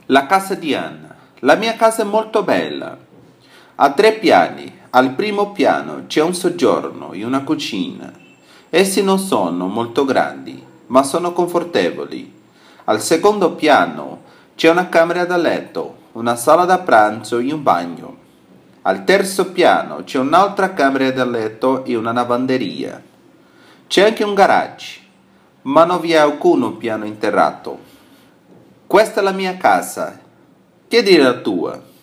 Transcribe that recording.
La casa di Anna. La mia casa è molto bella. Ha 3 piani. Al primo piano c'è un soggiorno e una cucina. Essi non sono molto grandi, ma sono confortevoli. Al secondo piano c'è una camera da letto, una sala da pranzo e un bagno. Al terzo piano c'è un'altra camera da letto e una lavanderia. C'è anche un garage, ma non vi è alcun piano interrato. Questa è la mia casa. Che dire la tua?